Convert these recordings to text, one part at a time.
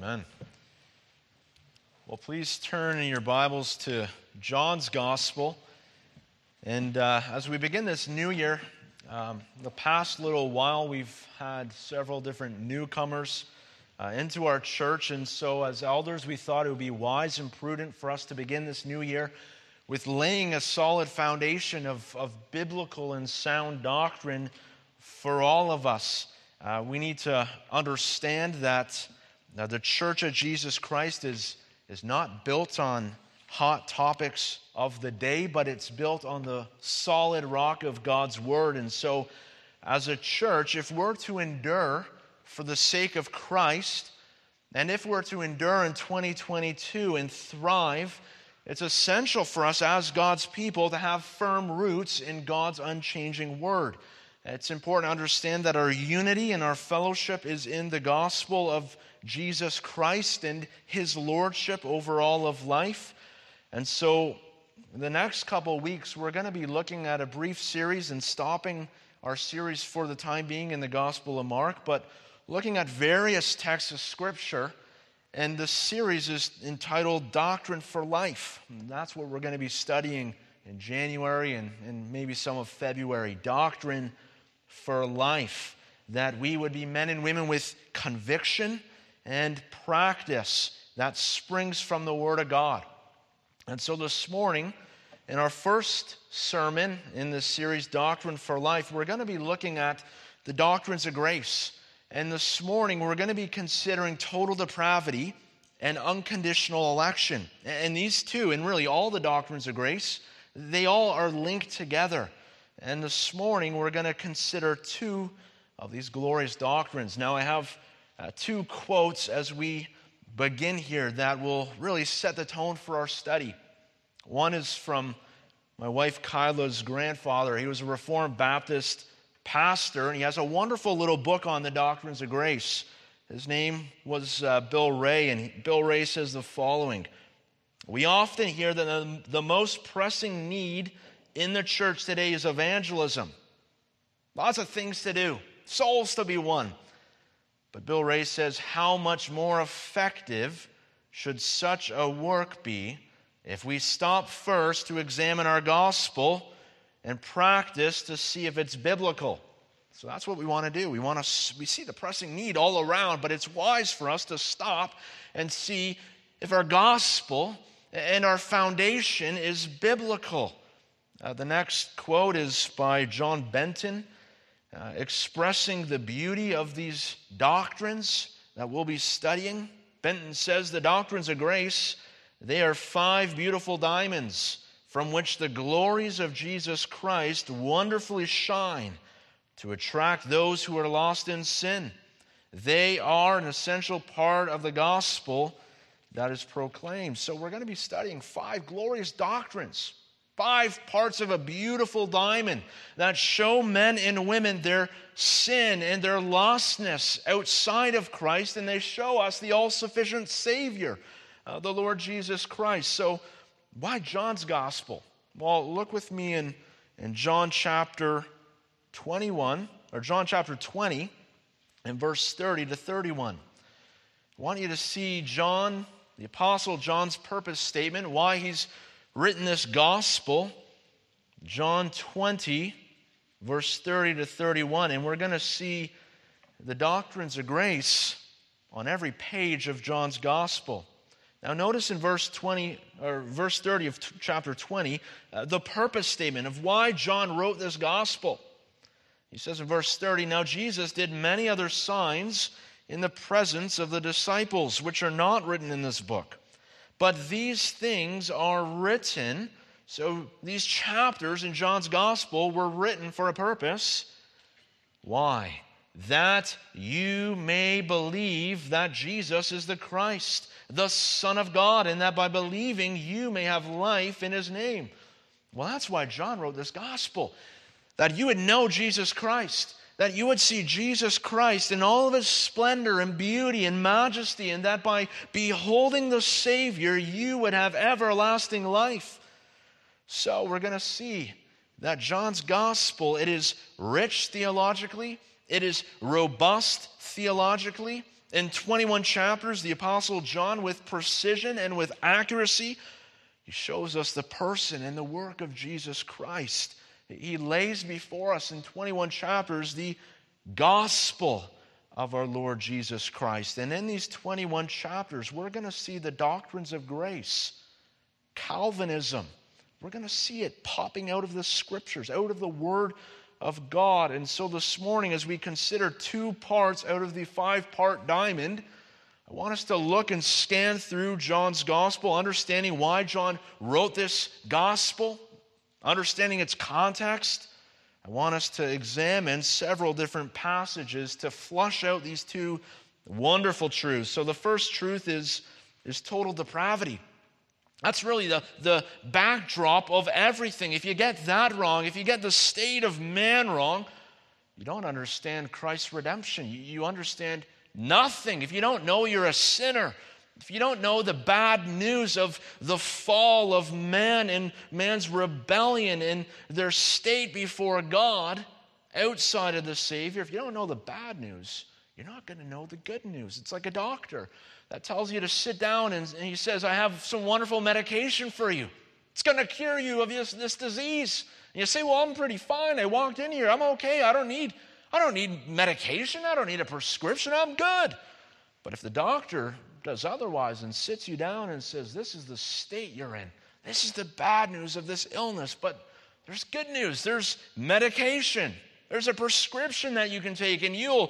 Amen. Well, please turn in your Bibles to John's Gospel. And as we begin this new year, the past little while we've had several different newcomers into our church. And so as elders, we thought it would be wise and prudent for us to begin this new year with laying a solid foundation of biblical and sound doctrine for all of us. We need to understand that the Church of Jesus Christ is not built on hot topics of the day, but it's built on the solid rock of God's Word. And so, as a church, if we're to endure for the sake of Christ, and if we're to endure in 2022 and thrive, it's essential for us as God's people to have firm roots in God's unchanging Word. It's important to understand that our unity and our fellowship is in the gospel of Jesus Christ and His lordship over all of life. And so, in the next couple of weeks, we're going to be looking at a brief series and stopping our series for the time being in the Gospel of Mark, but looking at various texts of Scripture. And the series is entitled Doctrine for Life. And that's what we're going to be studying in January and maybe some of February. Doctrine for life. That we would be men and women with conviction and practice that springs from the Word of God. And so this morning, in our first sermon in this series, Doctrine for Life, we're going to be looking at the doctrines of grace. And this morning, we're going to be considering total depravity and unconditional election. And these two, and really all the doctrines of grace, they all are linked together. And this morning, we're going to consider two of these glorious doctrines. Now, I have two quotes as we begin here that will really set the tone for our study. One is from my wife Kyla's grandfather. He was a Reformed Baptist pastor, and he has a wonderful little book on the doctrines of grace. His name was Bill Ray, and Bill Ray says the following: "We often hear that the most pressing need in the church today is evangelism. Lots of things to do, souls to be won. But Bill Ray says, how much more effective should such a work be if we stop first to examine our gospel and practice to see if it's biblical?" So that's what we want to do. We see the pressing need all around, but it's wise for us to stop and see if our gospel and our foundation is biblical. The next quote is by John Benton, expressing the beauty of these doctrines that we'll be studying. Benton says, "The doctrines of grace, they are 5 beautiful diamonds from which the glories of Jesus Christ wonderfully shine to attract those who are lost in sin. They are an essential part of the gospel that is proclaimed." So we're going to be studying 5 glorious doctrines, 5 parts of a beautiful diamond that show men and women their sin and their lostness outside of Christ, and they show us the all-sufficient Savior, the Lord Jesus Christ. So why John's Gospel? Well, look with me in John chapter 21, or John chapter 20, and verse 30 to 31. I want you to see John, the Apostle John's purpose statement, why he's written this gospel. John 20, verse 30 to 31. And we're going to see the doctrines of grace on every page of John's gospel. Now notice in verse 30 of chapter 20, the purpose statement of why John wrote this gospel. He says in verse 30, "Now Jesus did many other signs in the presence of the disciples, which are not written in this book. But these things are written," so these chapters in John's gospel were written for a purpose. Why? "That you may believe that Jesus is the Christ, the Son of God, and that by believing you may have life in His name." Well, that's why John wrote this gospel. That you would know Jesus Christ. That you would see Jesus Christ in all of His splendor and beauty and majesty, and that by beholding the Savior, you would have everlasting life. So we're going to see that John's gospel, it is rich theologically, it is robust theologically, In 21 chapters, the Apostle John, with precision and with accuracy, he shows us the person and the work of Jesus Christ. He lays before us in 21 chapters the gospel of our Lord Jesus Christ. And in these 21 chapters, we're going to see the doctrines of grace, Calvinism. We're going to see it popping out of the Scriptures, out of the Word of God. And so this morning, as we consider 2 parts out of the 5-part diamond, I want us to look and scan through John's gospel, understanding why John wrote this gospel, understanding its context. I want us to examine several different passages to flush out these 2 wonderful truths. So the first truth is total depravity. That's really the backdrop of everything. If you get that wrong, if you get the state of man wrong, you don't understand Christ's redemption. You understand nothing. If you don't know you're a sinner, if you don't know the bad news of the fall of man and man's rebellion and their state before God outside of the Savior, if you don't know the bad news, you're not going to know the good news. It's like a doctor that tells you to sit down and he says, I have some wonderful medication for you. It's going to cure you of this disease. And you say, well, I'm pretty fine. I walked in here. I'm okay. I don't need medication. I don't need a prescription. I'm good. But if the doctor does otherwise and sits you down and says, this is the state you're in, this is the bad news of this illness, but there's good news. There's medication. There's a prescription that you can take, and you'll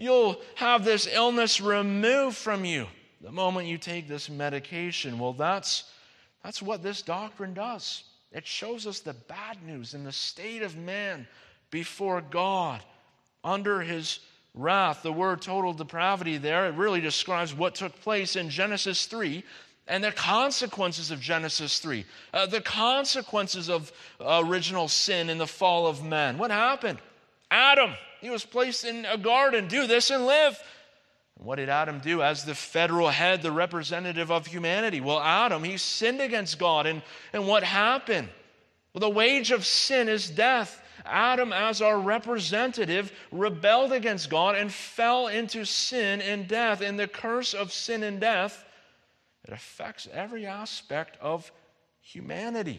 have this illness removed from you the moment you take this medication. Well, that's what this doctrine does. It shows us the bad news and the state of man before God under his wrath. The word total depravity there, it really describes what took place in Genesis 3 and the consequences of Genesis 3. The consequences of original sin in the fall of man. What happened? Adam, he was placed in a garden. Do this and live. And what did Adam do as the federal head, the representative of humanity? Well, Adam, he sinned against God. And what happened? Well, the wage of sin is death. Adam, as our representative, rebelled against God and fell into sin and death. And the curse of sin and death, it affects every aspect of humanity.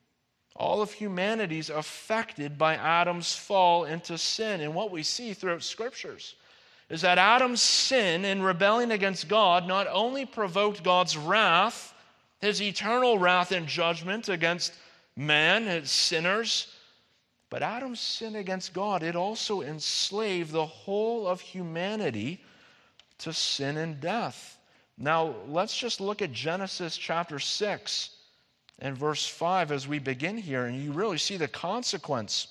All of humanity is affected by Adam's fall into sin. And what we see throughout Scriptures is that Adam's sin and rebellion against God not only provoked God's wrath, his eternal wrath and judgment against man, his sinners, but Adam's sin against God, it also enslaved the whole of humanity to sin and death. Now, let's just look at Genesis chapter 6 and verse 5 as we begin here, and you really see the consequence,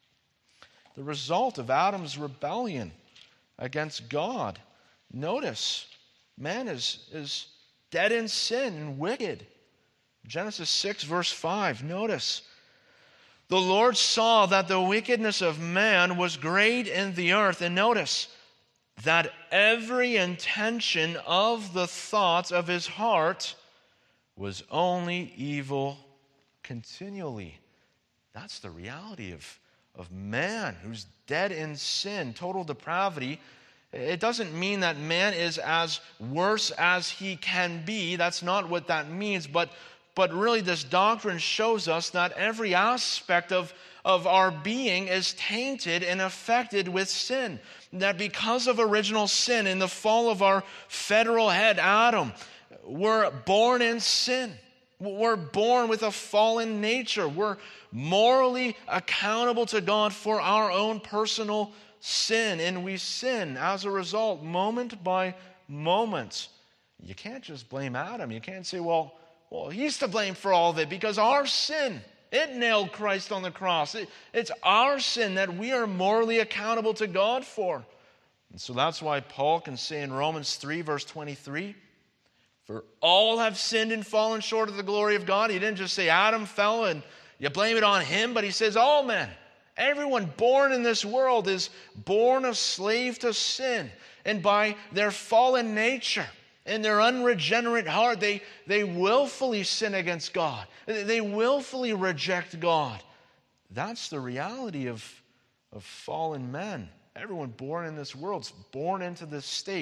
the result of Adam's rebellion against God. Notice, man is dead in sin and wicked. Genesis 6, verse 5, notice, the Lord saw that the wickedness of man was great in the earth. And notice that every intention of the thoughts of his heart was only evil continually. That's the reality of man who's dead in sin, total depravity. It doesn't mean that man is as worse as he can be. That's not what that means. But really this doctrine shows us that every aspect of our being is tainted and affected with sin. That because of original sin and the fall of our federal head, Adam, we're born in sin. We're born with a fallen nature. We're morally accountable to God for our own personal sin. And we sin as a result, moment by moment. You can't just blame Adam. You can't say, well, he's to blame for all of it because our sin, it nailed Christ on the cross. It's our sin that we are morally accountable to God for. And so that's why Paul can say in Romans 3, verse 23, for all have sinned and fallen short of the glory of God. He didn't just say Adam fell and you blame it on him, but he says all men, everyone born in this world is born a slave to sin. And by their fallen nature, in their unregenerate heart, they willfully sin against God. They willfully reject God. That's the reality of fallen men. Everyone born in this world is born into this state,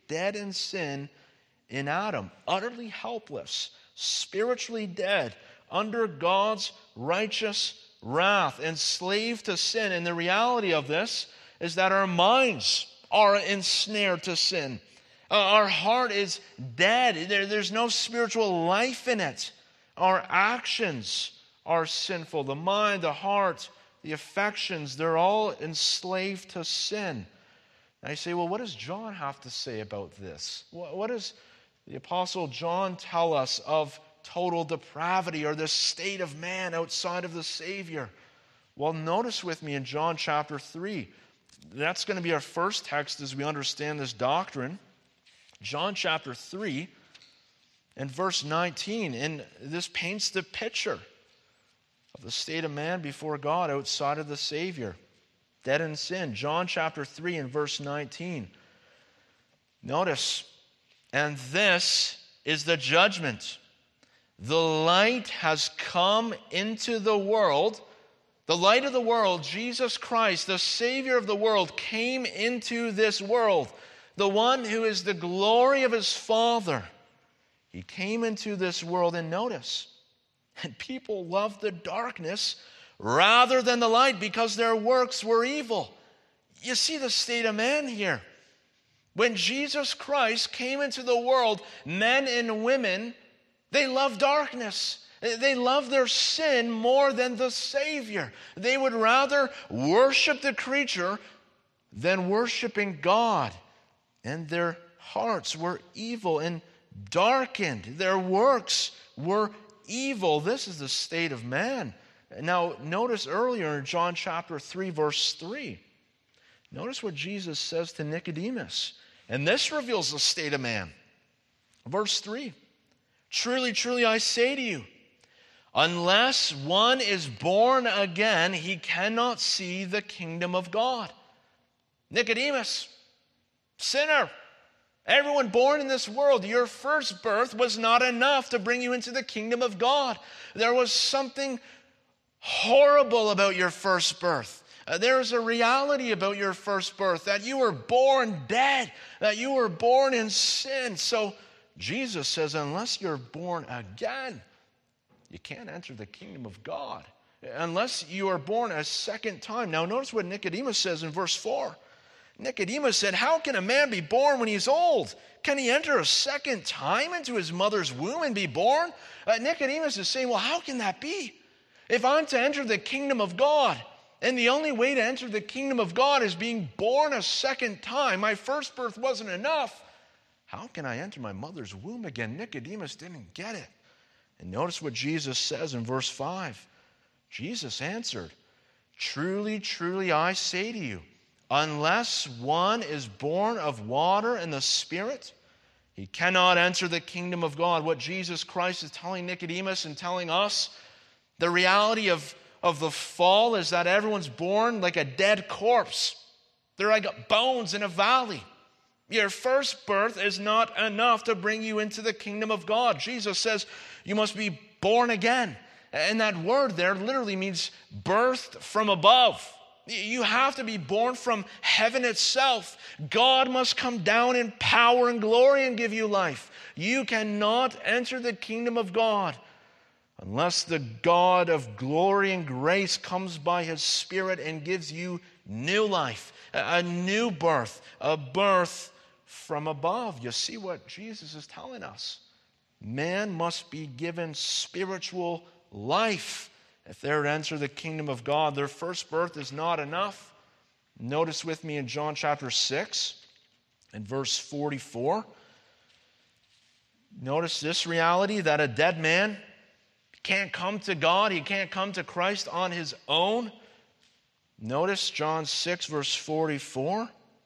dead in sin in Adam, utterly helpless, spiritually dead, under God's righteous wrath, enslaved to sin. And the reality of this is that our minds are ensnared to sin. Our heart is dead. There's no spiritual life in it. Our actions are sinful. The mind, the heart, the affections, they're all enslaved to sin. Now you say, well, what does John have to say about this? What does the Apostle John tell us of total depravity or the state of man outside of the Savior? Well, notice with me in John chapter 3. That's going to be our first text as we understand this doctrine. John chapter 3 and verse 19. And this paints the picture of the state of man before God outside of the Savior, dead in sin. John chapter 3 and verse 19. Notice, and this is the judgment. The light has come into the world. The light of the world, Jesus Christ, the Savior of the world, came into this world. The one who is the glory of his Father. He came into this world, and notice, and people loved the darkness rather than the light because their works were evil. You see the state of man here. When Jesus Christ came into the world, men and women, they loved darkness. They loved their sin more than the Savior. They would rather worship the creature than worshiping God. And their hearts were evil and darkened. Their works were evil. This is the state of man. Now, notice earlier in John chapter 3, verse 3. Notice what Jesus says to Nicodemus. And this reveals the state of man. Verse 3. Truly, truly, I say to you, unless one is born again, he cannot see the kingdom of God. Nicodemus, sinner, everyone born in this world, your first birth was not enough to bring you into the kingdom of God. There was something horrible about your first birth. There is a reality about your first birth, that you were born dead, that you were born in sin. So Jesus says, unless you're born again, you can't enter the kingdom of God. Unless you are born a second time. Now notice what Nicodemus says in verse 4. Nicodemus said, how can a man be born when he's old? Can he enter a second time into his mother's womb and be born? Nicodemus is saying, well, how can that be? If I'm to enter the kingdom of God, and the only way to enter the kingdom of God is being born a second time, my first birth wasn't enough, how can I enter my mother's womb again? Nicodemus didn't get it. And notice what Jesus says in verse 5. Jesus answered, truly, truly, I say to you, unless one is born of water and the Spirit, he cannot enter the kingdom of God. What Jesus Christ is telling Nicodemus and telling us, the reality of the fall is that everyone's born like a dead corpse. They're like bones in a valley. Your first birth is not enough to bring you into the kingdom of God. Jesus says you must be born again. And that word there literally means birthed from above. You have to be born from heaven itself. God must come down in power and glory and give you life. You cannot enter the kingdom of God unless the God of glory and grace comes by his Spirit and gives you new life, a new birth, a birth from above. You see what Jesus is telling us. Man must be given spiritual life if they're to enter the kingdom of God. Their first birth is not enough. Notice with me in John chapter 6 and verse 44. Notice this reality that a dead man can't come to God. He can't come to Christ on his own. Notice John 6 verse 44.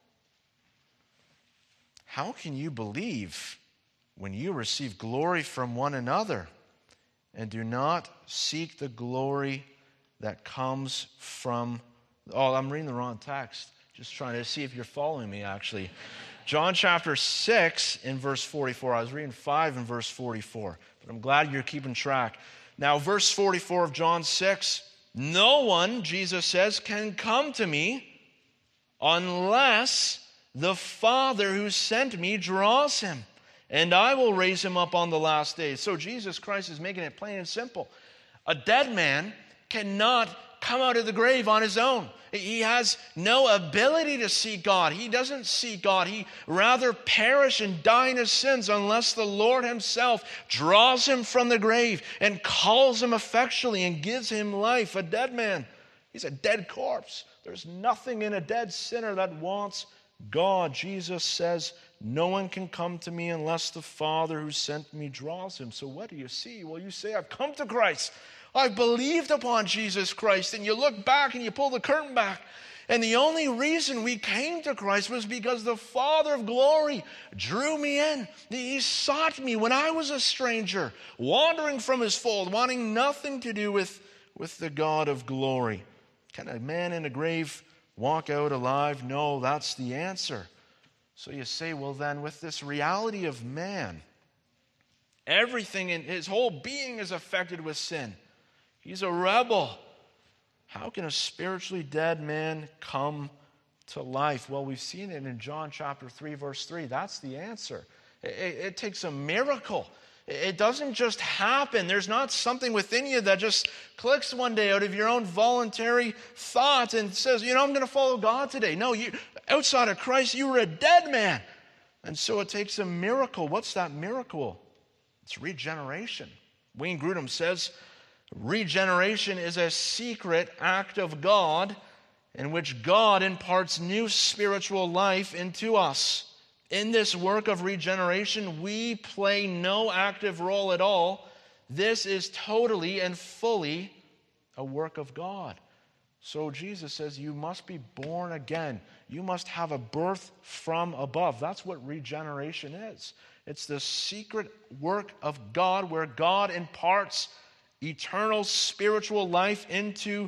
How can you believe when you receive glory from one another and do not seek the glory that comes from... Oh, I'm reading the wrong text. Just trying to see if you're following me, actually. John chapter 6 in verse 44. I was reading 5 in verse 44, but I'm glad you're keeping track. Now, verse 44 of John 6, no one, Jesus says, can come to me unless the Father who sent me draws him, and I will raise him up on the last day. So Jesus Christ is making it plain and simple. A dead man cannot come out of the grave on his own. He has no ability to see God. He doesn't see God. He rather perish and die in his sins unless the Lord himself draws him from the grave and calls him effectually and gives him life. A dead man, he's a dead corpse. There's nothing in a dead sinner that wants God. Jesus says, no one can come to me unless the Father who sent me draws him. So what do you see? Well, you say, I've come to Christ. I've believed upon Jesus Christ. And you look back and you pull the curtain back. And the only reason we came to Christ was because the Father of glory drew me in. He sought me when I was a stranger, wandering from his fold, wanting nothing to do with the God of glory. Can a man in a grave walk out alive? No, that's the answer. So you say, well then, with this reality of man, everything in his whole being is affected with sin. He's a rebel. How can a spiritually dead man come to life? Well, we've seen it in John chapter 3, verse 3. That's the answer. It takes a miracle. It doesn't just happen. There's not something within you that just clicks one day out of your own voluntary thought and says, I'm going to follow God today. No, outside of Christ, you were a dead man. And so it takes a miracle. What's that miracle? It's regeneration. Wayne Grudem says, regeneration is a secret act of God in which God imparts new spiritual life into us. In this work of regeneration, we play no active role at all. This is totally and fully a work of God. So Jesus says you must be born again. You must have a birth from above. That's what regeneration is. It's the secret work of God where God imparts eternal spiritual life into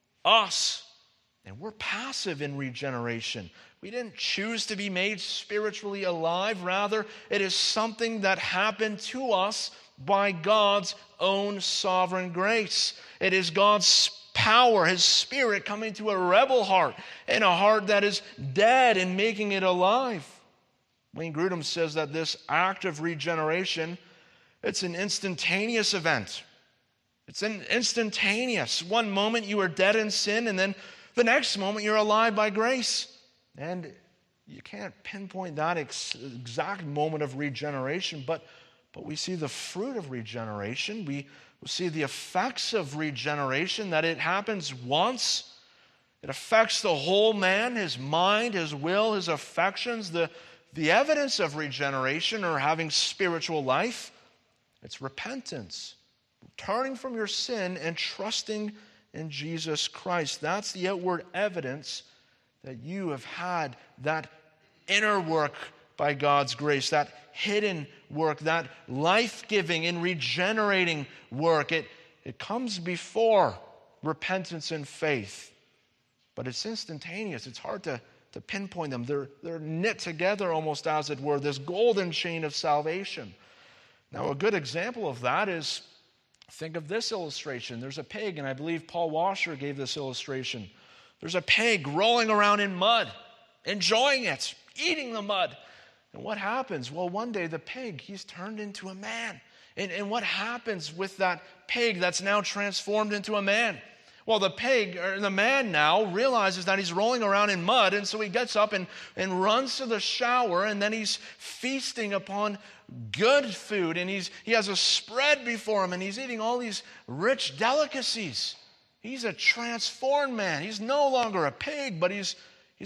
us. And we're passive in regeneration. We didn't choose to be made spiritually alive. Rather, it is something that happened to us by God's own sovereign grace. It is God's power, his Spirit coming to a rebel heart and a heart that is dead and making it alive. Wayne Grudem says that this act of regeneration, it's an instantaneous event. It's an instantaneous. One moment you are dead in sin, and then the next moment you're alive by grace. And you can't pinpoint that exact moment of regeneration, but we see the fruit of regeneration. We see the effects of regeneration, that it happens once. It affects the whole man, his mind, his will, his affections. The evidence of regeneration or having spiritual life, it's repentance. Turning from your sin and trusting in Jesus Christ. That's the outward evidence that you have had that inner work by God's grace, that hidden work, that life-giving and regenerating work. It comes before repentance and faith. But it's instantaneous. It's hard to pinpoint them. They're knit together almost, as it were, this golden chain of salvation. Now, a good example of that is, think of this illustration. There's a pig, and I believe Paul Washer gave this illustration. There's a pig rolling around in mud, enjoying it, eating the mud. And what happens? Well, one day the pig, he's turned into a man. And what happens with that pig that's now transformed into a man? Well, the pig, or the man now, realizes that he's rolling around in mud, and so he gets up and runs to the shower, and then he's feasting upon good food, and he has a spread before him, and he's eating all these rich delicacies. He's a transformed man. He's no longer a pig, but he's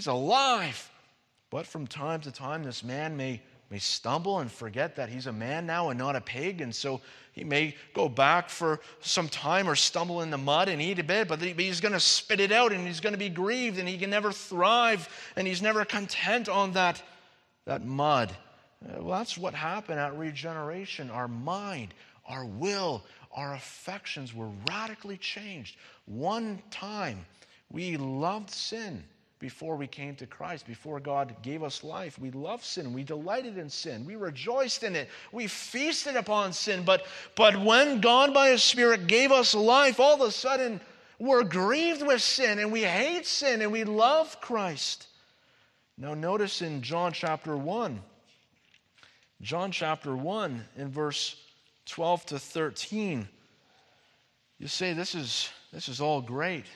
alive. But from time to time, this man may stumble and forget that he's a man now and not a pig, and so he may go back for some time or stumble in the mud and eat a bit, but he's going to spit it out, and he's going to be grieved, and he can never thrive, and he's never content on that mud. Well, that's what happened at regeneration. Our mind, our will, our affections were radically changed. One time, we loved sin before we came to Christ, before God gave us life. We loved sin. We delighted in sin. We rejoiced in it. We feasted upon sin. But when God, by his Spirit, gave us life, all of a sudden, we're grieved with sin, and we hate sin, and we love Christ. Now notice in John chapter 1 in verse 12 to 13, you say this is all great.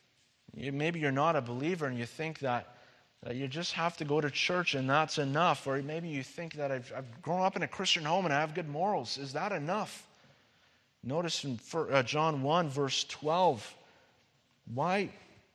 Maybe you're not a believer and you think that you just have to go to church and that's enough. Or maybe you think that I've grown up in a Christian home and I have good morals. Is that enough? Notice in John 1 verse 12, why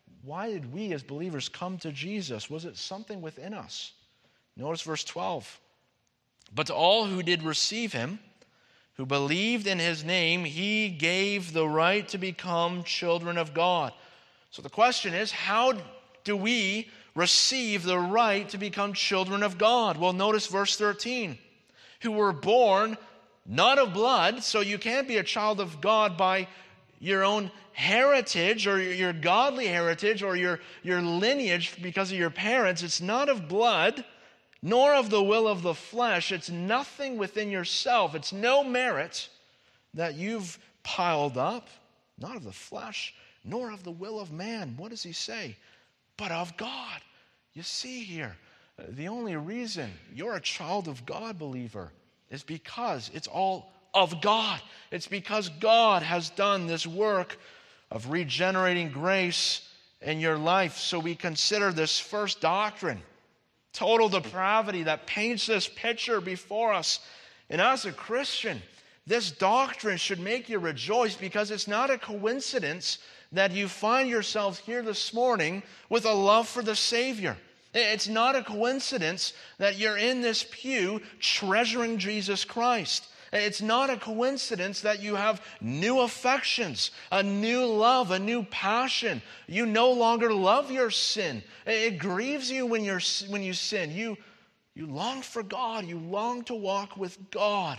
did we as believers come to Jesus? Was it something within us? Notice verse 12. But to all who did receive him, who believed in his name, he gave the right to become children of God. So the question is, how do we receive the right to become children of God? Well, notice verse 13. Who were born not of blood, so you can't be a child of God by your own heritage or your godly heritage or your lineage because of your parents. It's not of blood, nor of the will of the flesh. It's nothing within yourself. It's no merit that you've piled up, not of the flesh, nor of the will of man. What does he say? But of God. You see here, the only reason you're a child of God, believer, is because it's all of God. It's because God has done this work of regenerating grace in your life. So we consider this first doctrine, total depravity, that paints this picture before us. And as a Christian, this doctrine should make you rejoice, because it's not a coincidence that you find yourselves here this morning with a love for the Savior. It's not a coincidence that you're in this pew treasuring Jesus Christ. It's not a coincidence that you have new affections, a new love, a new passion. You no longer love your sin. It grieves you when you sin. You long for God. You long to walk with God.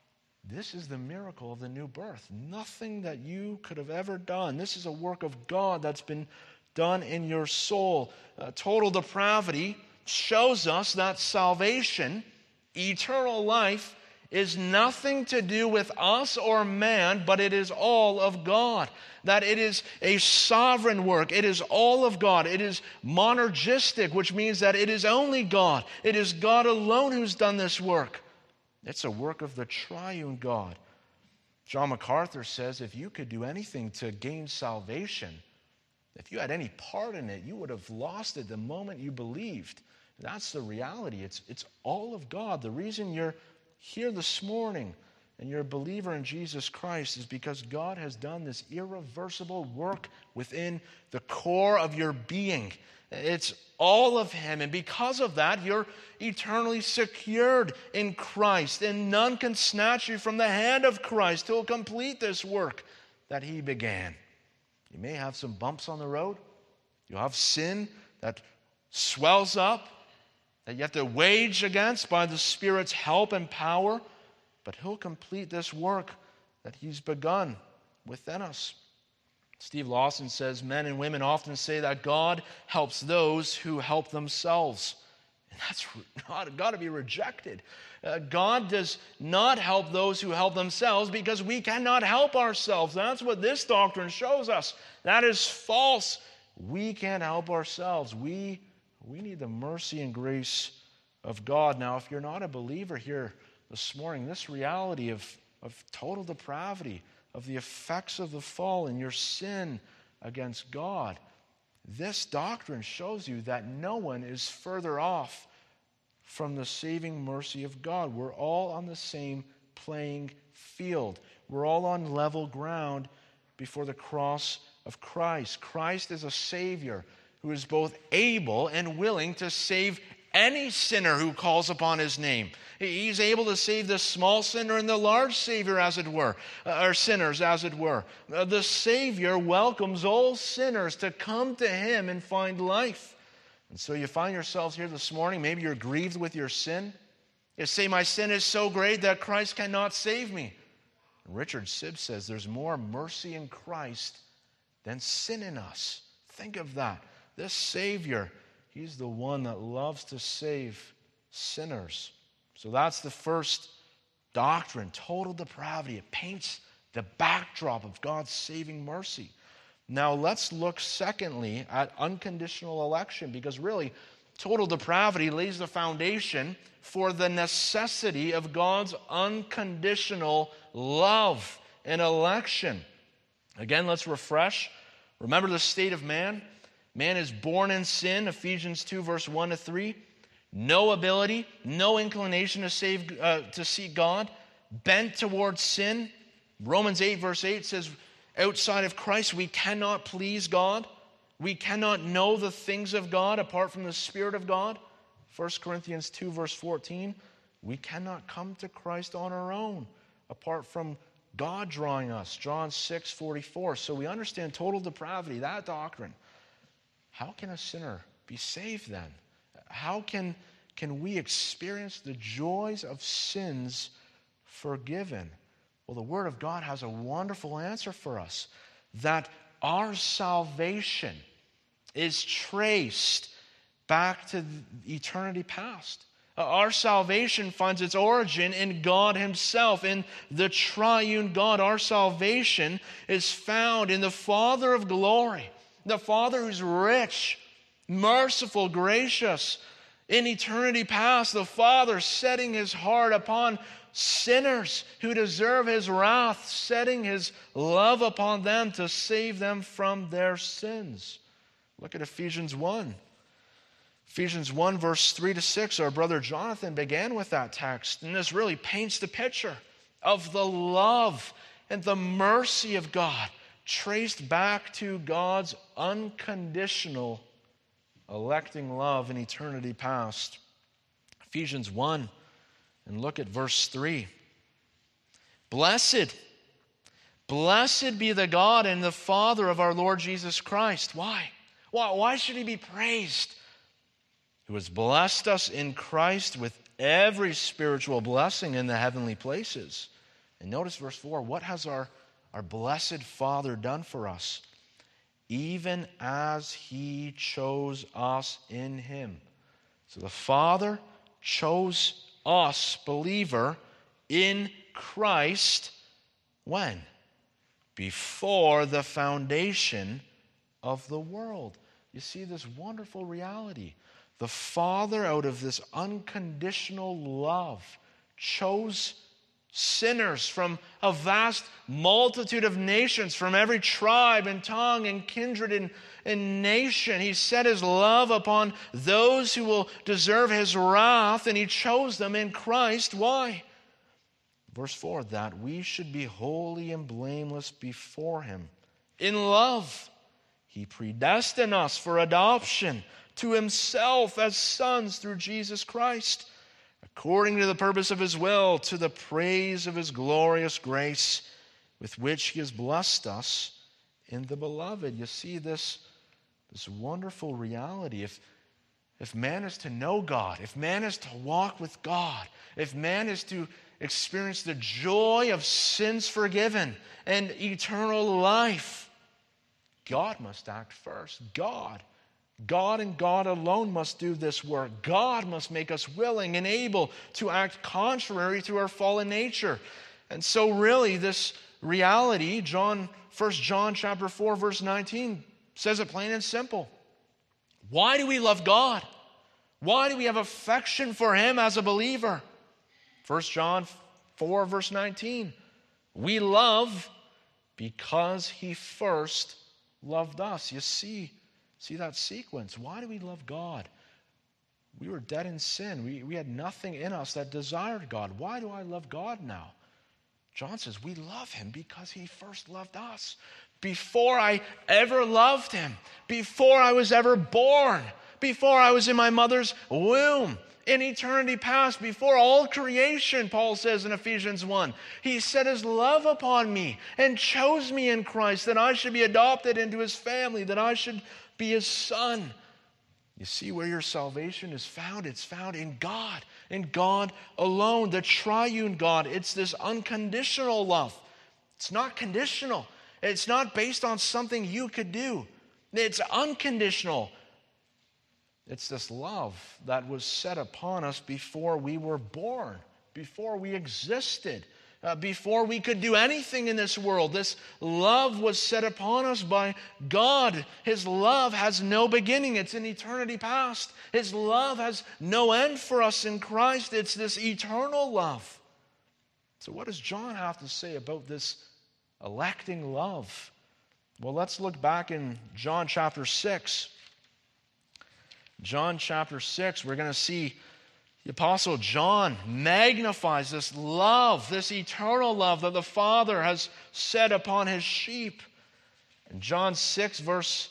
This is the miracle of the new birth. Nothing that you could have ever done. This is a work of God that's been done in your soul. Total depravity shows us that salvation, eternal life, is nothing to do with us or man, but it is all of God. That it is a sovereign work. It is all of God. It is monergistic, which means that it is only God. It is God alone who's done this work. It's a work of the triune God. John MacArthur says, if you could do anything to gain salvation, if you had any part in it, you would have lost it the moment you believed. That's the reality. It's all of God. The reason you're here this morning and you're a believer in Jesus Christ is because God has done this irreversible work within the core of your being. It's all of him. And because of that, you're eternally secured in Christ. And none can snatch you from the hand of Christ who will complete this work that he began. You may have some bumps on the road. You'll have sin that swells up, that you have to wage against by the Spirit's help and power. But he'll complete this work that he's begun within us. Steve Lawson says, men and women often say that God helps those who help themselves. And that's got to be rejected. God does not help those who help themselves because we cannot help ourselves. That's what this doctrine shows us. That is false. We can't help ourselves. We need the mercy and grace of God. Now, if you're not a believer here this morning, this reality of total depravity, of the effects of the fall and your sin against God, this doctrine shows you that no one is further off from the saving mercy of God. We're all on the same playing field. We're all on level ground before the cross of Christ. Christ is a Savior who is both able and willing to save any sinner who calls upon his name. He's able to save the small sinner and the large Savior, as it were, or sinners, as it were. The Savior welcomes all sinners to come to him and find life. And so you find yourselves here this morning. Maybe you're grieved with your sin. You say, my sin is so great that Christ cannot save me. And Richard Sibbes says there's more mercy in Christ than sin in us. Think of that. This Savior, he's the one that loves to save sinners. So that's the first doctrine, total depravity. It paints the backdrop of God's saving mercy. Now let's look secondly at unconditional election, because really Total depravity lays the foundation for the necessity of God's unconditional love and election. Again, let's refresh. Remember the state of man. Man is born in sin, Ephesians 2, verse 1 to 3. No ability, no inclination to seek God, bent towards sin. Romans 8, verse 8 says, outside of Christ, we cannot please God. We cannot know the things of God apart from the Spirit of God. 1 Corinthians 2, verse 14, we cannot come to Christ on our own apart from God drawing us. John 6, 44. So we understand total depravity, that doctrine. How can a sinner be saved then? How can we experience the joys of sins forgiven? Well, the Word of God has a wonderful answer for us, that our salvation is traced back to eternity past. Our salvation finds its origin in God Himself, in the triune God. Our salvation is found in the Father of glory, the Father who's rich, merciful, gracious. In eternity past, the Father setting His heart upon sinners who deserve His wrath, setting His love upon them to save them from their sins. Look at Ephesians 1. Ephesians 1, verse 3 to 6, our brother Jonathan began with that text, and this really paints the picture of the love and the mercy of God, traced back to God's unconditional electing love in eternity past. Ephesians 1, and look at verse 3. Blessed be the God and the Father of our Lord Jesus Christ. Why? Why should He be praised? Who has blessed us in Christ with every spiritual blessing in the heavenly places. And notice verse 4, what has our blessed Father done for us? Even as He chose us in Him. So the Father chose us, believer, in Christ, when? Before the foundation of the world. You see this wonderful reality. The Father, out of this unconditional love, chose sinners from a vast multitude of nations, from every tribe and tongue and kindred and nation. He set His love upon those who will deserve His wrath, and He chose them in Christ. Why? Verse 4, that we should be holy and blameless before Him. In love, He predestined us for adoption to Himself as sons through Jesus Christ, according to the purpose of His will, to the praise of His glorious grace, with which He has blessed us in the Beloved. You see this wonderful reality. If man is to know God, if man is to walk with God, if man is to experience the joy of sins forgiven and eternal life, God must act first. God and God alone must do this work. God must make us willing and able to act contrary to our fallen nature. And so really this reality, 1 John chapter 4, verse 19, says it plain and simple. Why do we love God? Why do we have affection for Him as a believer? 1 John 4, verse 19. We love because He first loved us. You see that sequence. Why do we love God? We were dead in sin. We had nothing in us that desired God. Why do I love God now? John says we love Him because He first loved us. Before I ever loved Him, before I was ever born, before I was in my mother's womb, in eternity past, before all creation, Paul says in Ephesians 1, He set His love upon me and chose me in Christ that I should be adopted into His family, that I should be His son. You see where your salvation is found? It's found in God alone, the triune God. It's this unconditional love. It's not conditional. It's not based on something you could do. It's unconditional. It's this love that was set upon us before we were born, before we existed, before we could do anything in this world. This love was set upon us by God. His love has no beginning. It's in eternity past. His love has no end for us in Christ. It's this eternal love. So what does John have to say about this electing love? Well, let's look back in John chapter 6. John chapter 6, we're going to see the Apostle John magnifies this love, this eternal love that the Father has set upon his sheep. In John 6, verse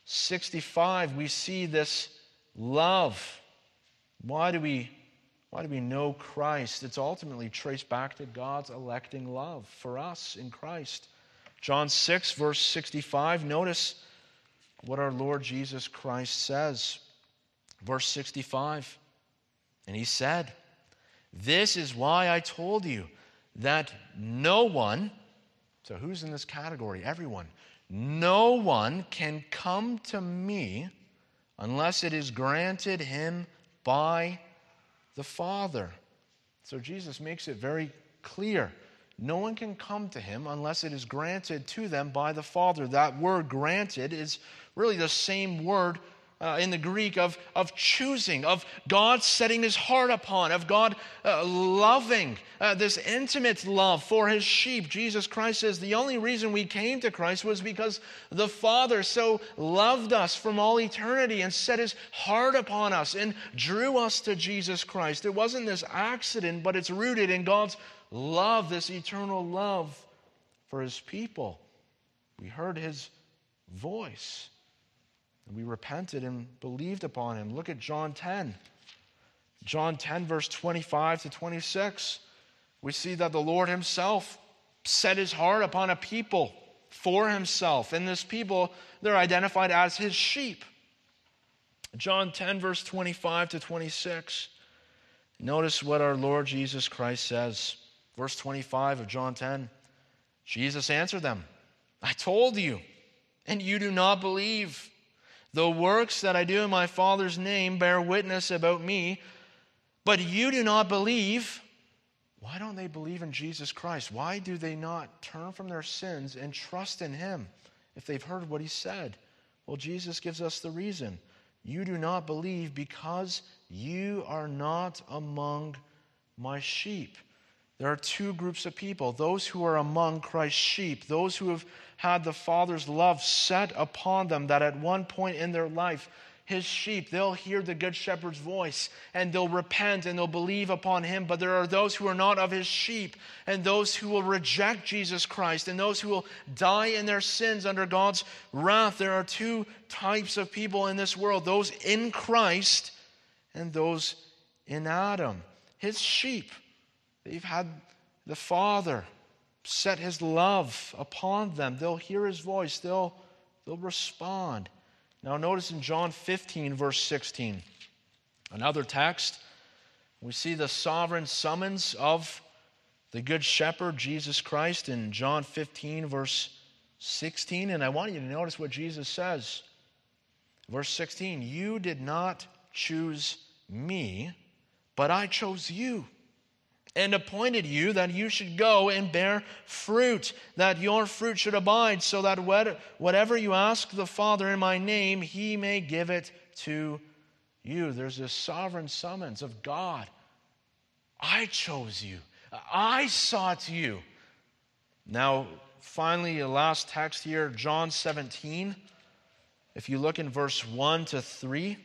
65, we see this love. Why do we know Christ? It's ultimately traced back to God's electing love for us in Christ. John 6, verse 65, notice what our Lord Jesus Christ says. Verse 65. And he said, "This is why I told you that no one," so who's in this category? Everyone. "No one can come to me unless it is granted him by the Father." So Jesus makes it very clear. No one can come to him unless it is granted to them by the Father. That word "granted" is really the same word in the Greek of choosing, of God setting his heart upon, of God loving, this intimate love for his sheep. Jesus Christ says the only reason we came to Christ was because the Father so loved us from all eternity and set his heart upon us and drew us to Jesus Christ. It wasn't this accident, but it's rooted in God's love, this eternal love for his people. We heard his voice. And we repented and believed upon him. Look at John 10. John 10, verse 25 to 26. We see that the Lord himself set his heart upon a people for himself. And this people, they're identified as his sheep. John 10, verse 25 to 26. Notice what our Lord Jesus Christ says. Verse 25 of John 10. Jesus answered them, "I told you, and you do not believe. The works that I do in my Father's name bear witness about me, but you do not believe." Why don't they believe in Jesus Christ? Why do they not turn from their sins and trust in him if they've heard what he said? Well, Jesus gives us the reason. You do not believe because you are not among my sheep. There are two groups of people. Those who are among Christ's sheep, those who have had the Father's love set upon them, that at one point in their life, his sheep, they'll hear the Good Shepherd's voice and they'll repent and they'll believe upon him. But there are those who are not of his sheep and those who will reject Jesus Christ and those who will die in their sins under God's wrath. There are two types of people in this world, those in Christ and those in Adam. His sheep, they've had the Father set his love upon them. They'll hear his voice. They'll respond. Now notice in John 15, verse 16, another text, we see the sovereign summons of the Good Shepherd, Jesus Christ, in John 15, verse 16. And I want you to notice what Jesus says. Verse 16, "You did not choose me, but I chose you, and appointed you that you should go and bear fruit, that your fruit should abide, so that whatever you ask the Father in my name, he may give it to you." There's this sovereign summons of God. I chose you. I sought you. Now, finally, the last text here, John 17. If you look in verse 1 to 3,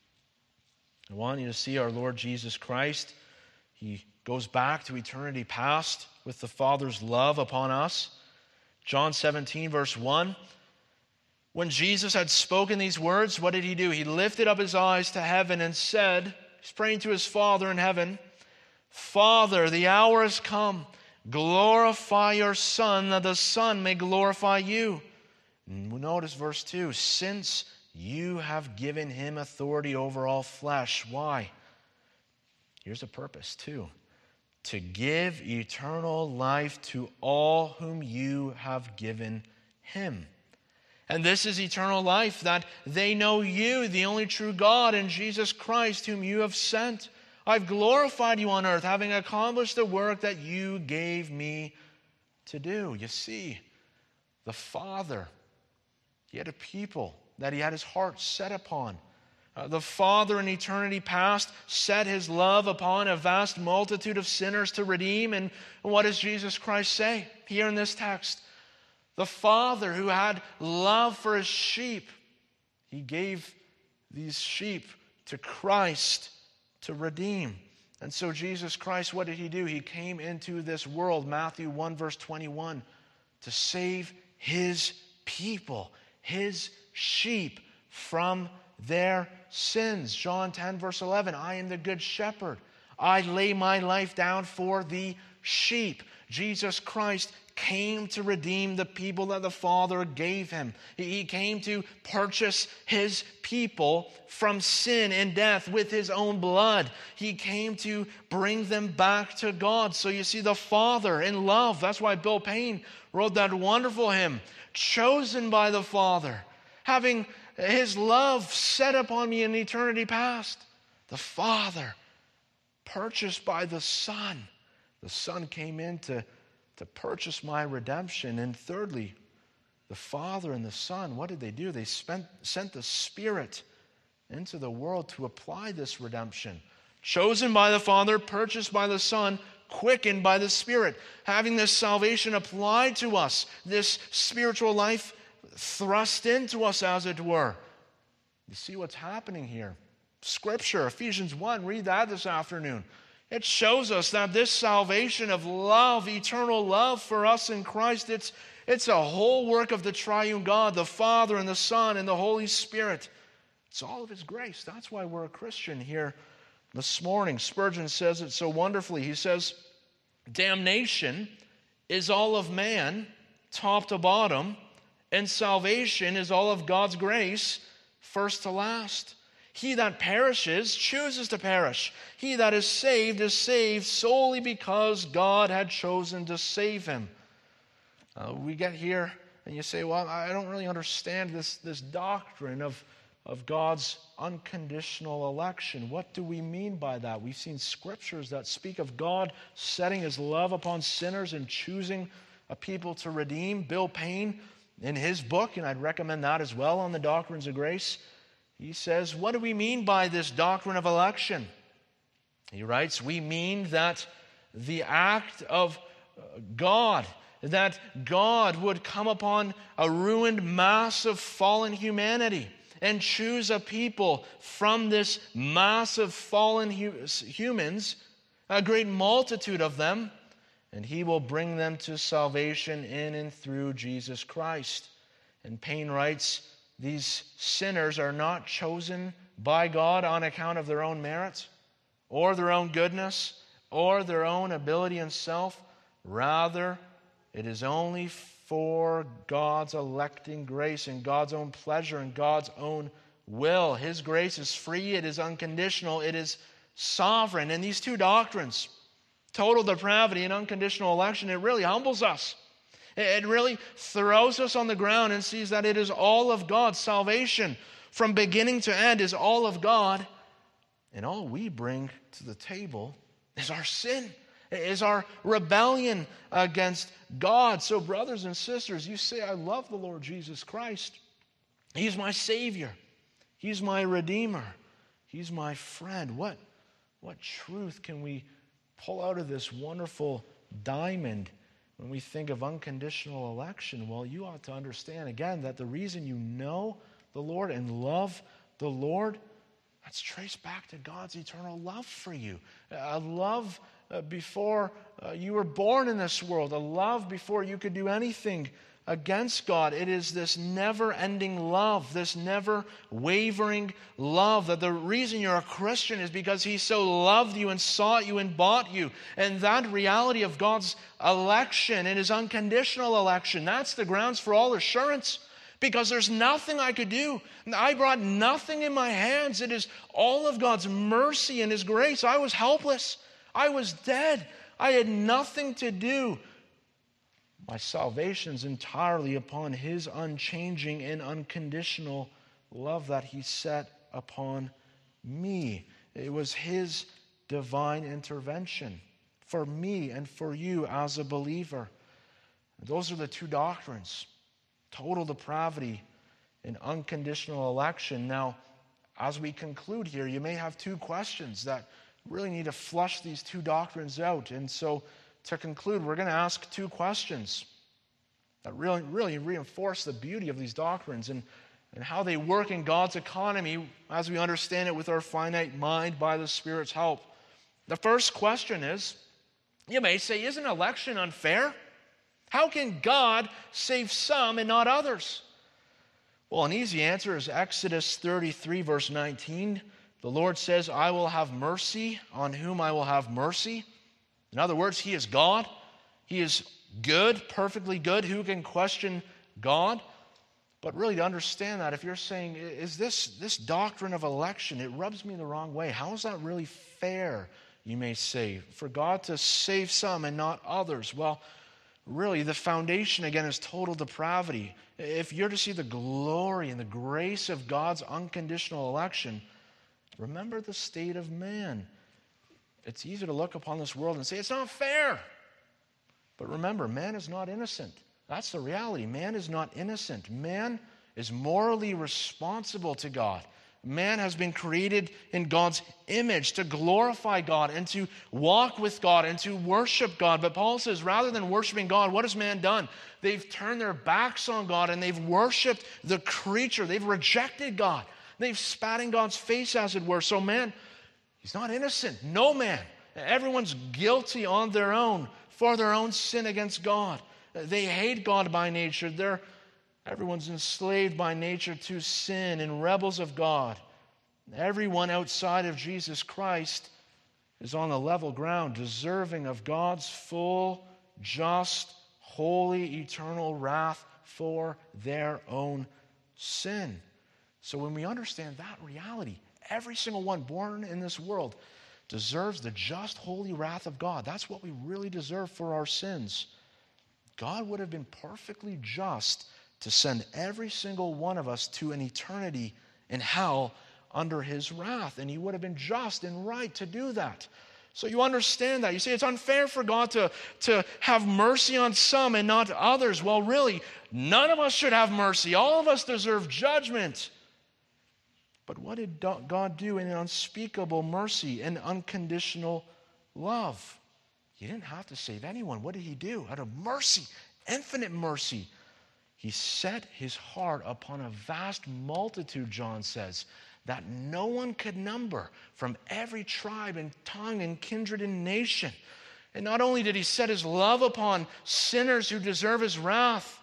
I want you to see our Lord Jesus Christ. He goes back to eternity past with the Father's love upon us. John 17, verse 1. When Jesus had spoken these words, what did he do? He lifted up his eyes to heaven and said, he's praying to his Father in heaven, "Father, the hour has come. Glorify your Son, that the Son may glorify you." And notice verse 2. "Since you have given him authority over all flesh." Why? Here's a purpose too. "To give eternal life to all whom you have given him. And this is eternal life, that they know you, the only true God, and Jesus Christ, whom you have sent. I've glorified you on earth, having accomplished the work that you gave me to do. You see, the Father, he had a people that he had his heart set upon. The Father in eternity past set his love upon a vast multitude of sinners to redeem. And what does Jesus Christ say here in this text? The Father who had love for his sheep, he gave these sheep to Christ to redeem. And so Jesus Christ, what did he do? He came into this world, Matthew 1 verse 21, to save his people, his sheep, from their sins. John 10 verse 11, I am the good shepherd. I lay my life down for the sheep. Jesus Christ came to redeem the people that the Father gave him. He came to purchase his people from sin and death with his own blood. He came to bring them back to God. So you see, the Father in love. That's why Bill Payne wrote that wonderful hymn, chosen by the Father, having his love set upon me in eternity past. The Father, purchased by the Son. The Son came in to purchase my redemption. And thirdly, the Father and the Son, what did they do? They sent the Spirit into the world to apply this redemption. Chosen by the Father, purchased by the Son, quickened by the Spirit. Having this salvation applied to us, this spiritual life thrust into us, as it were. You see what's happening here? Scripture, Ephesians 1, read that this afternoon. It shows us that this salvation of love, eternal love for us in Christ, it's a whole work of the triune God, the Father and the Son and the Holy Spirit. It's all of his grace. That's why we're a Christian here this morning. Spurgeon says it so wonderfully. He says, damnation is all of man, top to bottom, and salvation is all of God's grace, first to last. He that perishes chooses to perish. He that is saved solely because God had chosen to save him. We get here and you say, well, I don't really understand this doctrine of God's unconditional election. What do we mean by that? We've seen scriptures that speak of God setting his love upon sinners and choosing a people to redeem. Bill Payne, in his book, and I'd recommend that as well, on the doctrines of grace, he says, what do we mean by this doctrine of election? He writes, we mean that the act of God, that God would come upon a ruined mass of fallen humanity and choose a people from this mass of fallen humans, a great multitude of them, and he will bring them to salvation in and through Jesus Christ. And Payne writes, these sinners are not chosen by God on account of their own merit or their own goodness or their own ability and self. Rather, it is only for God's electing grace and God's own pleasure and God's own will. His grace is free, it is unconditional, it is sovereign. And these two doctrines, total depravity and unconditional election, it really humbles us. It really throws us on the ground and sees that it is all of God. Salvation from beginning to end is all of God. And all we bring to the table is our sin, is our rebellion against God. So brothers and sisters, you say, I love the Lord Jesus Christ. He's my Savior. He's my Redeemer. He's my friend. What truth can we pull out of this wonderful diamond when we think of unconditional election? Well, you ought to understand, again, that the reason you know the Lord and love the Lord, that's traced back to God's eternal love for you. A love before you were born in this world. A love before you could do anything against God. It is this never-ending love, this never-wavering love, that the reason you're a Christian is because he so loved you and sought you and bought you. And that reality of God's election and his unconditional election, that's the grounds for all assurance, because there's nothing I could do. I brought nothing in my hands. It is all of God's mercy and his grace. I was helpless. I was dead. I had nothing to do. My salvation's entirely upon his unchanging and unconditional love that he set upon me. It was his divine intervention for me and for you as a believer. Those are the two doctrines, total depravity and unconditional election. Now, as we conclude here, you may have two questions that really need to flush these two doctrines out. And so, to conclude, we're going to ask two questions that really reinforce the beauty of these doctrines and how they work in God's economy as we understand it with our finite mind by the Spirit's help. The first question is, you may say, isn't election unfair? How can God save some and not others? Well, an easy answer is Exodus 33, verse 19. The Lord says, I will have mercy on whom I will have mercy. In other words, He is God. He is good, perfectly good. Who can question God? But really, to understand that, if you're saying, is this doctrine of election, it rubs me the wrong way. How is that really fair, you may say, for God to save some and not others? Well, really, the foundation, again, is total depravity. If you're to see the glory and the grace of God's unconditional election, remember the state of man. It's easy to look upon this world and say, it's not fair. But remember, man is not innocent. That's the reality. Man is not innocent. Man is morally responsible to God. Man has been created in God's image to glorify God and to walk with God and to worship God. But Paul says, rather than worshiping God, what has man done? They've turned their backs on God and they've worshiped the creature. They've rejected God. They've spat in God's face, as it were. So man, he's not innocent. No man. Everyone's guilty on their own for their own sin against God. They hate God by nature. Everyone's enslaved by nature to sin and rebels of God. Everyone outside of Jesus Christ is on the level ground, deserving of God's full, just, holy, eternal wrath for their own sin. So when we understand that reality, every single one born in this world deserves the just, holy wrath of God. That's what we really deserve for our sins. God would have been perfectly just to send every single one of us to an eternity in hell under His wrath. And He would have been just and right to do that. So you understand that. You say it's unfair for God to have mercy on some and not others. Well, really, none of us should have mercy. All of us deserve judgment. But what did God do in unspeakable mercy and unconditional love? He didn't have to save anyone. What did He do? Out of mercy, infinite mercy, He set His heart upon a vast multitude, John says, that no one could number, from every tribe and tongue and kindred and nation. And not only did He set His love upon sinners who deserve His wrath,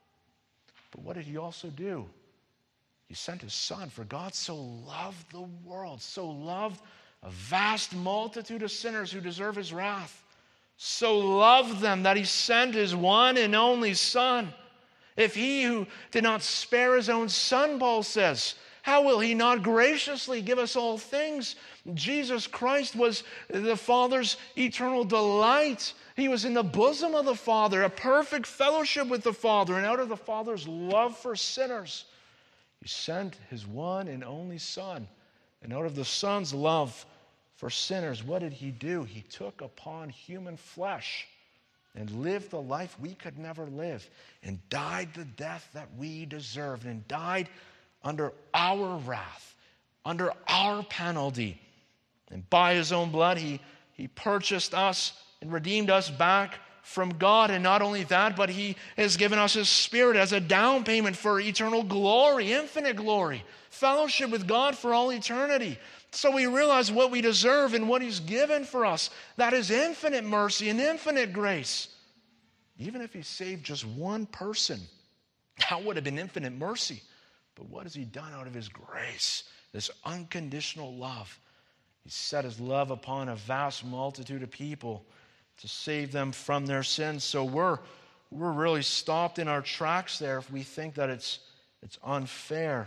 but what did He also do? He sent His Son, for God so loved the world, so loved a vast multitude of sinners who deserve His wrath, so loved them that He sent His one and only Son. If He who did not spare His own Son, Paul says, how will He not graciously give us all things? Jesus Christ was the Father's eternal delight. He was in the bosom of the Father, a perfect fellowship with the Father. And out of the Father's love for sinners, He sent His one and only Son. And out of the Son's love for sinners, what did He do? He took upon human flesh and lived the life we could never live, and died the death that we deserved, and died under our wrath, under our penalty. And by His own blood, He purchased us and redeemed us back from God. And not only that, but He has given us His Spirit as a down payment for eternal glory, infinite glory, fellowship with God for all eternity. So we realize what we deserve and what He's given for us. That is infinite mercy and infinite grace. Even if He saved just one person, that would have been infinite mercy. But what has He done out of His grace? This unconditional love. He set His love upon a vast multitude of people to save them from their sins. So we're really stopped in our tracks there if we think that it's unfair.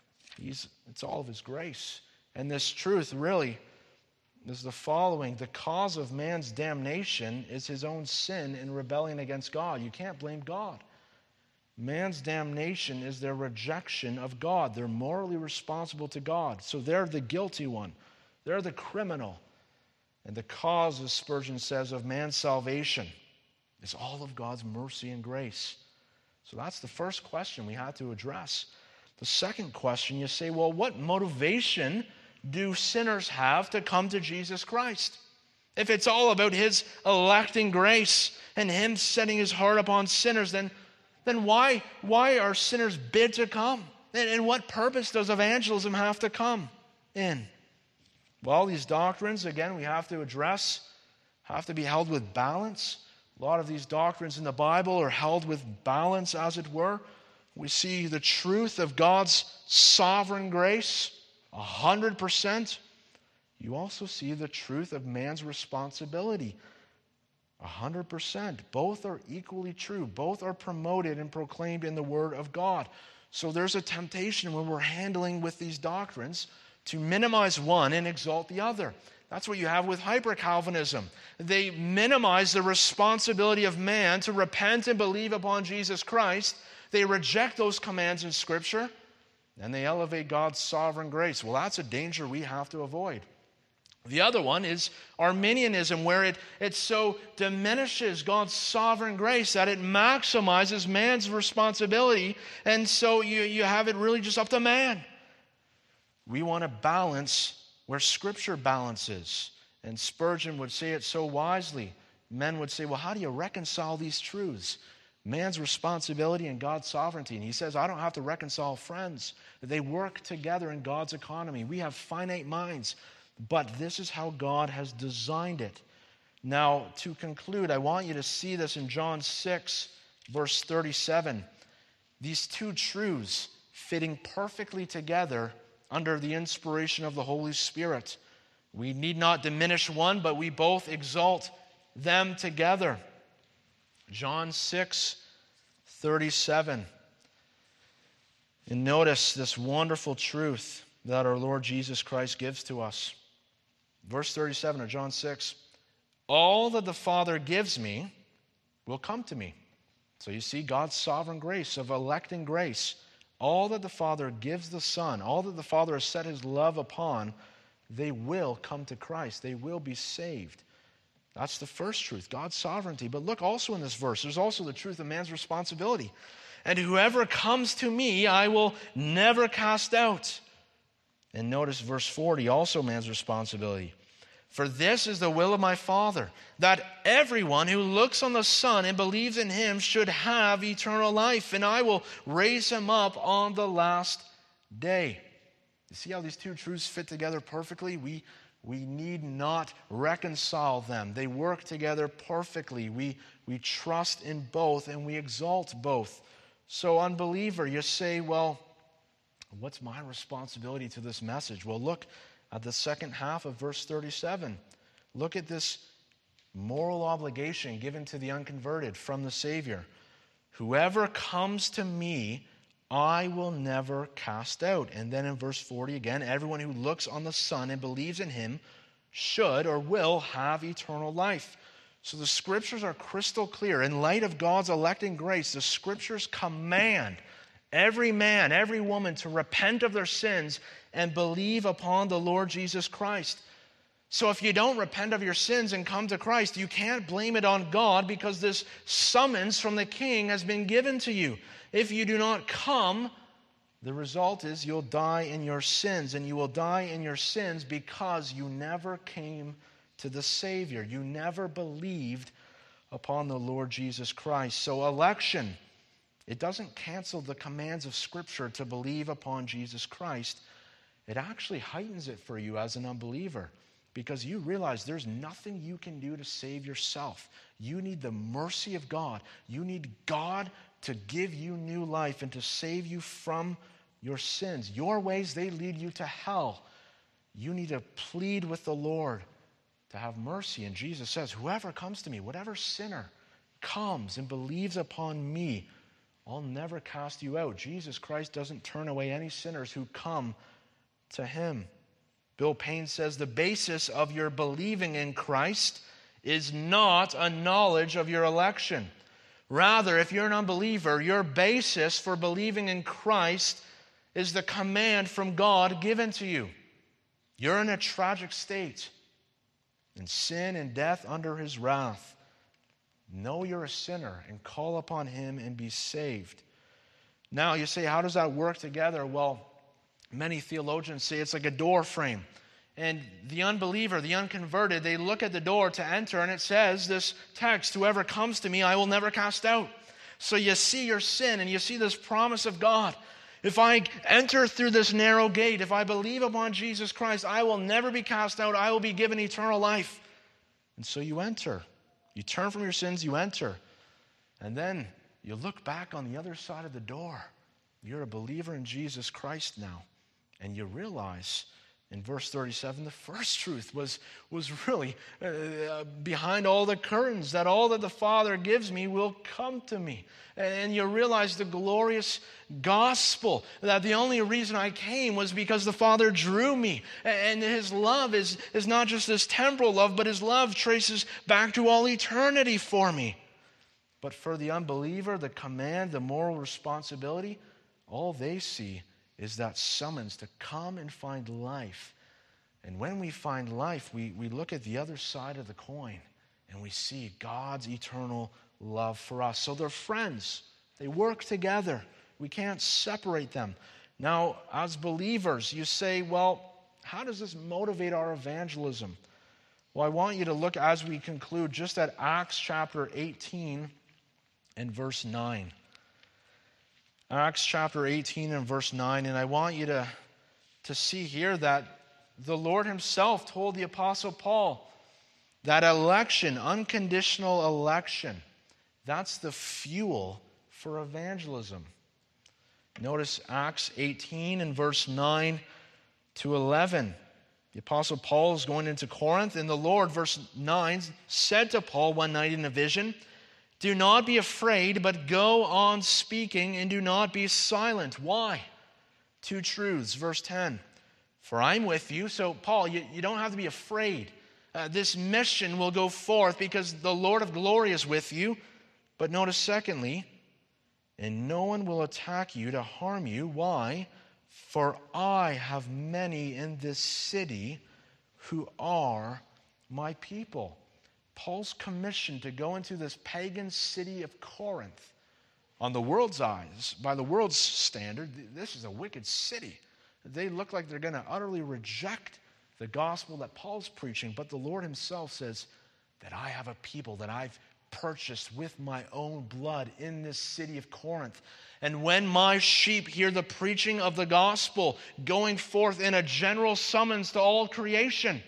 It's all of His grace. And this truth really is the following. The cause of man's damnation is his own sin and rebellion against God. You can't blame God. Man's damnation is their rejection of God. They're morally responsible to God. So they're the guilty one. They're the criminal. And the cause, as Spurgeon says, of man's salvation is all of God's mercy and grace. So that's the first question we have to address. The second question, you say, well, what motivation do sinners have to come to Jesus Christ? If it's all about his electing grace and him setting his heart upon sinners, then why are sinners bid to come? And what purpose does evangelism have to come in? Well, these doctrines, again, we have to address, have to be held with balance. A lot of these doctrines in the Bible are held with balance, as it were. We see the truth of God's sovereign grace, 100%. You also see the truth of man's responsibility, 100%. Both are equally true. Both are promoted and proclaimed in the Word of God. So there's a temptation when we're handling with these doctrines to minimize one and exalt the other. That's what you have with hyper-Calvinism. They minimize the responsibility of man to repent and believe upon Jesus Christ. They reject those commands in Scripture, and they elevate God's sovereign grace. Well, that's a danger we have to avoid. The other one is Arminianism, where it so diminishes God's sovereign grace that it maximizes man's responsibility, and so you have it really just up to man. We want to balance where Scripture balances. And Spurgeon would say it so wisely. Men would say, well, how do you reconcile these truths? Man's responsibility and God's sovereignty. And he says, I don't have to reconcile friends. They work together in God's economy. We have finite minds, but this is how God has designed it. Now, to conclude, I want you to see this in John 6, verse 37. These two truths fitting perfectly together under the inspiration of the Holy Spirit. We need not diminish one, but we both exalt them together. John 6:37. And notice this wonderful truth that our Lord Jesus Christ gives to us. Verse 37 of John 6. All that the Father gives me will come to me. So you see God's sovereign grace of electing grace. All that the Father gives the Son, all that the Father has set his love upon, they will come to Christ. They will be saved. That's the first truth, God's sovereignty. But look also in this verse, there's also the truth of man's responsibility. And whoever comes to me, I will never cast out. And notice verse 40, also man's responsibility. For this is the will of my Father, that everyone who looks on the Son and believes in him should have eternal life, and I will raise him up on the last day. You see how these two truths fit together perfectly? We need not reconcile them. They work together perfectly. We trust in both and we exalt both. So, unbeliever, you say, well, what's my responsibility to this message? Well, look at the second half of verse 37. Look at this moral obligation given to the unconverted from the Savior. Whoever comes to me, I will never cast out. And then in verse 40 again, everyone who looks on the Son and believes in him should or will have eternal life. So the Scriptures are crystal clear. In light of God's electing grace, the Scriptures command every man, every woman to repent of their sins and believe upon the Lord Jesus Christ. So if you don't repent of your sins and come to Christ, you can't blame it on God because this summons from the King has been given to you. If you do not come, the result is you'll die in your sins, and you will die in your sins because you never came to the Savior. You never believed upon the Lord Jesus Christ. So election, it doesn't cancel the commands of Scripture to believe upon Jesus Christ. It actually heightens it for you as an unbeliever because you realize there's nothing you can do to save yourself. You need the mercy of God. You need God to give you new life and to save you from your sins. Your ways, they lead you to hell. You need to plead with the Lord to have mercy. And Jesus says, whoever comes to me, whatever sinner comes and believes upon me, I'll never cast you out. Jesus Christ doesn't turn away any sinners who come to him. Bill Payne says the basis of your believing in Christ is not a knowledge of your election. Rather, if you're an unbeliever, your basis for believing in Christ is the command from God given to you. You're in a tragic state. and sin and death under his wrath. Know you're a sinner and call upon him and be saved. Now you say, how does that work together? Well, many theologians say it's like a door frame. And the unbeliever, the unconverted, they look at the door to enter, and it says, this text, whoever comes to me, I will never cast out. So you see your sin, and you see this promise of God. If I enter through this narrow gate, if I believe upon Jesus Christ, I will never be cast out. I will be given eternal life. And so you enter. You turn from your sins, you enter. And then you look back on the other side of the door. You're a believer in Jesus Christ now. And you realize in verse 37, the first truth was really behind all the curtains, that all that the Father gives me will come to me. And you realize the glorious gospel, that the only reason I came was because the Father drew me. And his love is not just this temporal love, but his love traces back to all eternity for me. But for the unbeliever, the command, the moral responsibility, all they see is that summons to come and find life. And when we find life, we look at the other side of the coin and we see God's eternal love for us. So they're friends. They work together. We can't separate them. Now, as believers, you say, well, how does this motivate our evangelism? Well, I want you to look as we conclude just at Acts chapter 18 and verse 9. Acts chapter 18 and verse 9, and I want you to see here that the Lord himself told the Apostle Paul that election, unconditional election, that's the fuel for evangelism. Notice Acts 18 and verse 9 to 11. The Apostle Paul is going into Corinth, and the Lord, verse 9, said to Paul one night in a vision, do not be afraid, but go on speaking and do not be silent. Why? Two truths. Verse 10. For I'm with you. So, Paul, you don't have to be afraid. This mission will go forth because the Lord of glory is with you. But notice secondly, and no one will attack you to harm you. Why? For I have many in this city who are my people. Paul's commission to go into this pagan city of Corinth, on the world's eyes, by the world's standard, this is a wicked city. They look like they're going to utterly reject the gospel that Paul's preaching, but the Lord himself says that I have a people that I've purchased with my own blood in this city of Corinth. And when my sheep hear the preaching of the gospel going forth in a general summons to all creation,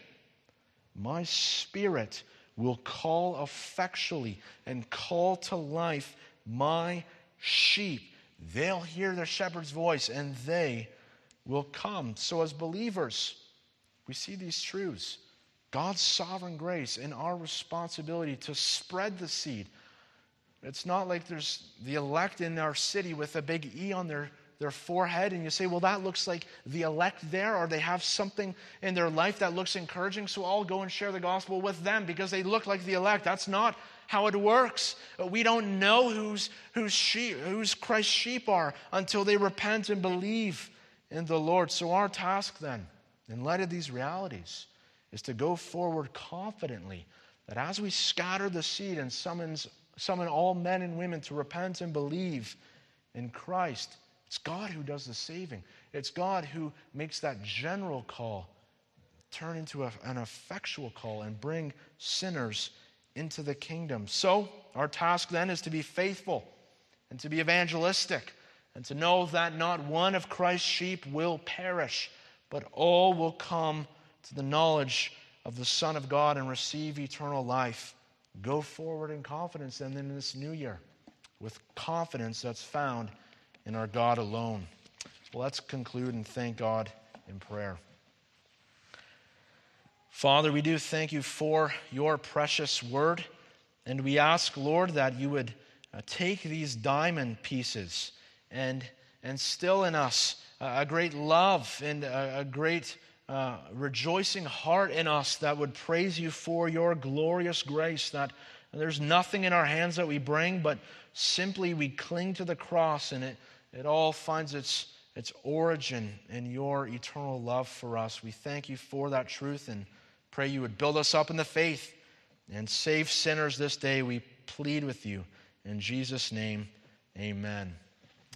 my spirit will call effectually and call to life my sheep. They'll hear the shepherd's voice and they will come. So as believers, we see these truths. God's sovereign grace and our responsibility to spread the seed. It's not like there's the elect in our city with a big E on their forehead, and you say, well, that looks like the elect there, or they have something in their life that looks encouraging, so I'll go and share the gospel with them because they look like the elect. That's not how it works. We don't know whose Christ's sheep are until they repent and believe in the Lord. So our task then, in light of these realities, is to go forward confidently that as we scatter the seed and summon all men and women to repent and believe in Christ, it's God who does the saving. It's God who makes that general call turn into an effectual call and bring sinners into the kingdom. So our task then is to be faithful and to be evangelistic and to know that not one of Christ's sheep will perish, but all will come to the knowledge of the Son of God and receive eternal life. Go forward in confidence then in this new year with confidence that's found in our God alone. Well, let's conclude and thank God in prayer. Father, we do thank you for your precious word, and we ask, Lord, that you would take these diamond pieces and instill in us a great love and a great rejoicing heart in us that would praise you for your glorious grace, that there's nothing in our hands that we bring, but simply we cling to the cross, and it all finds its origin in your eternal love for us. We thank you for that truth and Pray you would build us up in the faith and save sinners this day. We plead with you. In Jesus' name, amen.